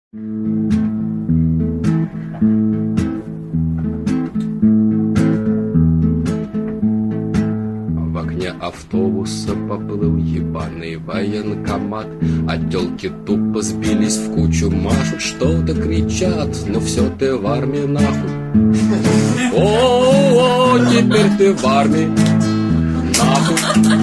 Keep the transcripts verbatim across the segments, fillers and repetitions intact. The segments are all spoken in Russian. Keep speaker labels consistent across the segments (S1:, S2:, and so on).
S1: В окне автобуса поплыл ебаный военкомат, а тёлки тупо сбились в кучу, машут, что-то кричат, но все ты в армии нахуй. О, теперь ты в армии нахуй.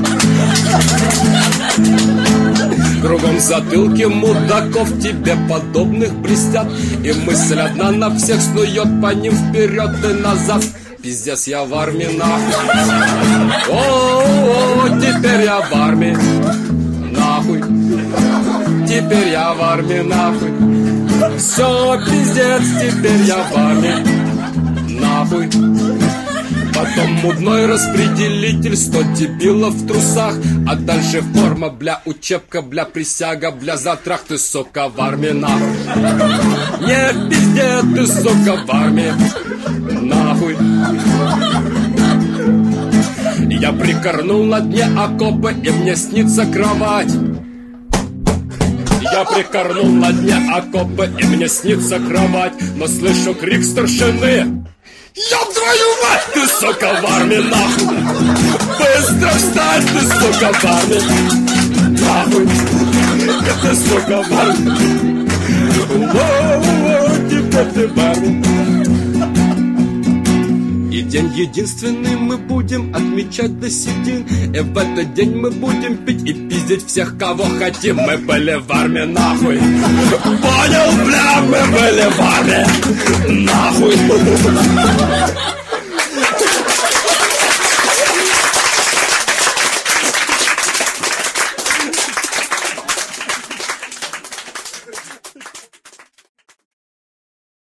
S1: Кругом затылки мудаков тебе подобных блестят, и мысль одна на всех снует по ним вперед и назад. Пиздец, я в армии нахуй. О, теперь я в армии нахуй. Теперь я в армии нахуй. Все, пиздец, теперь я в армии нахуй. Потом мудной распределитель, сто дебилов в трусах, а дальше форма, бля, учебка, бля, присяга, бля, затрах, ты, сука, в армии нахуй. Не пиздец, ты, сука, в армии нахуй. Я прикорнул на дне окопа, и мне снится кровать. Я прикорнул на дне окопа, и мне снится кровать, но слышу крик старшины: ёб твою мать, ты, сука, в армии нахуй. Быстро встань, ты, сука, в армии нахуй. Ты, сука, в армии. Воу-воу, теперь ты в армии. И день единственный мы будем отмечать до седин, и в этот день мы будем пить и пиздить всех, кого хотим. Мы были в армии нахуй. Понял, бля, мы были в армии нахуй.